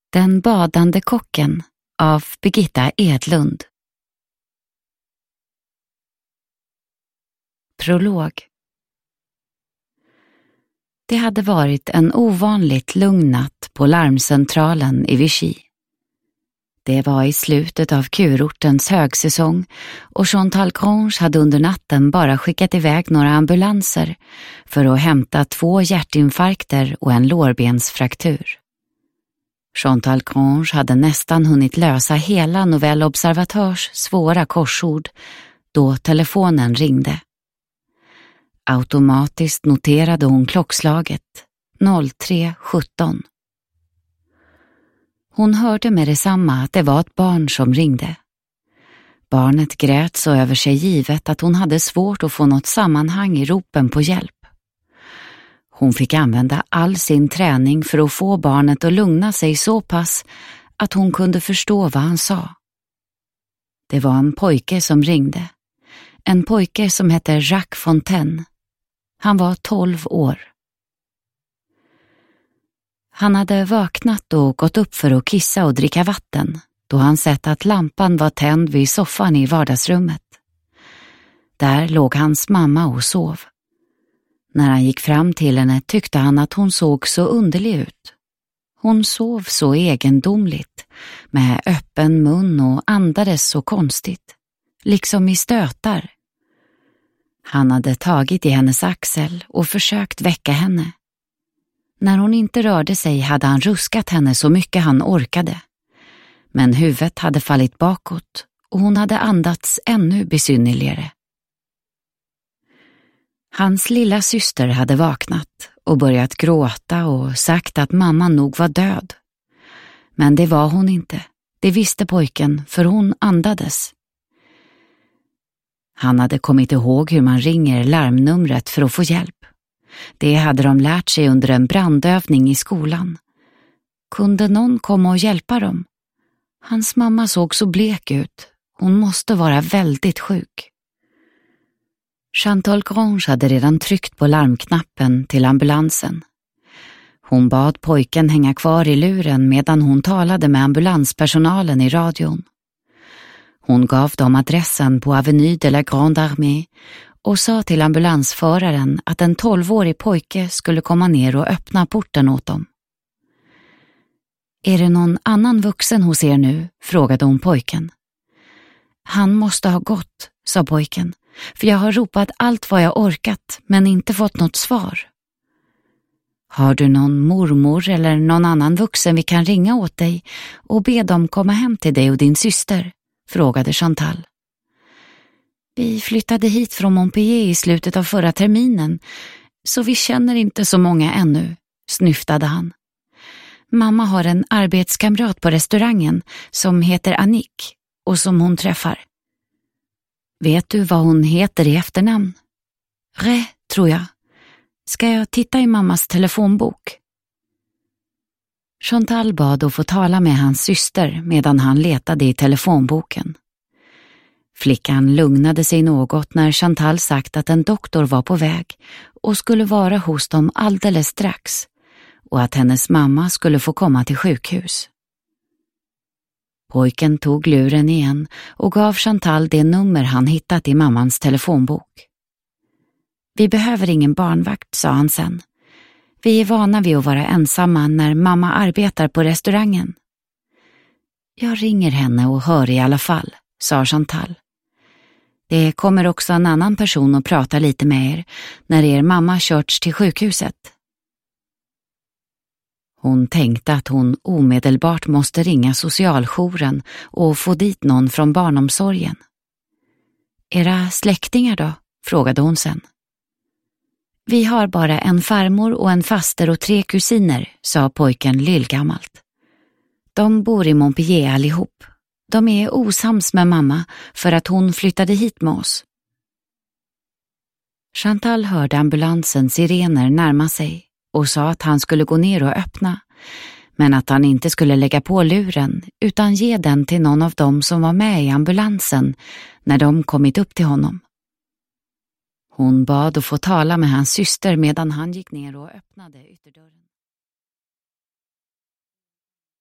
Den badande kocken av Birgitta Edlund. Prolog. Det hade varit en ovanligt lugn natt på larmcentralen i Vichy. Det var i slutet av kurortens högsäsong och Chantal Grange hade under natten bara skickat iväg några ambulanser för att hämta 2 hjärtinfarkter och en lårbensfraktur. Chantal Grange hade nästan hunnit lösa hela Nouvelle Observateurs svåra korsord då telefonen ringde. Automatiskt noterade hon klockslaget 03:17. Hon hörde med detsamma att det var ett barn som ringde. Barnet grät så över sig givet att hon hade svårt att få något sammanhang i ropen på hjälp. Hon fick använda all sin träning för att få barnet att lugna sig så pass att hon kunde förstå vad han sa. Det var en pojke som ringde. En pojke som hette Jacques Fontaine. Han var 12 år. Han hade vaknat och gått upp för att kissa och dricka vatten då han sett att lampan var tänd vid soffan i vardagsrummet. Där låg hans mamma och sov. När han gick fram till henne tyckte han att hon såg så underlig ut. Hon sov så egendomligt, med öppen mun och andades så konstigt, liksom i stötar. Han hade tagit i hennes axel och försökt väcka henne. När hon inte rörde sig hade han ruskat henne så mycket han orkade. Men huvudet hade fallit bakåt och hon hade andats ännu besynnerligare. Hans lilla syster hade vaknat och börjat gråta och sagt att mamma nog var död. Men det var hon inte, det visste pojken för hon andades. Han hade kommit ihåg hur man ringer larmnumret för att få hjälp. Det hade de lärt sig under en brandövning i skolan. Kunde någon komma och hjälpa dem? Hans mamma såg så blek ut. Hon måste vara väldigt sjuk. Chantal Grange hade redan tryckt på larmknappen till ambulansen. Hon bad pojken hänga kvar i luren medan hon talade med ambulanspersonalen i radion. Hon gav dem adressen på Avenue de la Grande Armée och sa till ambulansföraren att en 12-årig pojke skulle komma ner och öppna porten åt dem. Är det någon annan vuxen hos er nu? Frågade hon pojken. Han måste ha gått, sa pojken, för jag har ropat allt vad jag orkat men inte fått något svar. Har du någon mormor eller någon annan vuxen vi kan ringa åt dig och be dem komma hem till dig och din syster? Frågade Chantal. Vi flyttade hit från Montpellier i slutet av förra terminen, så vi känner inte så många ännu, snyftade han. Mamma har en arbetskamrat på restaurangen som heter Annick och som hon träffar. Vet du vad hon heter i efternamn? Ré, tror jag. Ska jag titta i mammas telefonbok? Chantal bad att få tala med hans syster medan han letade i telefonboken. Flickan lugnade sig något när Chantal sagt att en doktor var på väg och skulle vara hos dem alldeles strax och att hennes mamma skulle få komma till sjukhus. Pojken tog luren igen och gav Chantal det nummer han hittat i mammans telefonbok. Vi behöver ingen barnvakt, sa han sen. Vi är vana vid att vara ensamma när mamma arbetar på restaurangen. Jag ringer henne och hör i alla fall, sa Chantal. Det kommer också en annan person att prata lite med er när er mamma körts till sjukhuset. Hon tänkte att hon omedelbart måste ringa socialjouren och få dit någon från barnomsorgen. Era släktingar då? Frågade hon sen. Vi har bara en farmor och en faster och 3 kusiner, sa pojken lillgammalt. De bor i Montpellier allihop. De är osams med mamma för att hon flyttade hit med oss. Chantal hörde ambulansens sirener närma sig och sa att han skulle gå ner och öppna, men att han inte skulle lägga på luren utan ge den till någon av dem som var med i ambulansen när de kommit upp till honom. Hon bad att få tala med hans syster medan han gick ner och öppnade ytterdörren.